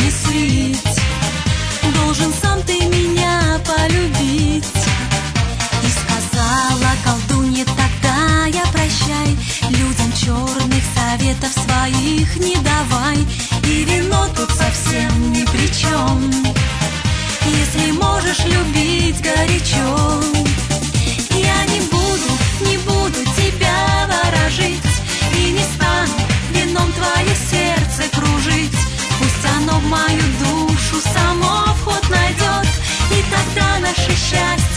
не слить. Должен сам ты меня полюбить. И сказала колдунья тогда я прощай, людям черных советов своих не давай. И вино тут совсем ни при чем, если можешь любить горячо. Я не буду тебя ворожить, и не стану вином твое сердце кружить. Пусть оно в мою душу само вход найдет, и тогда наше счастье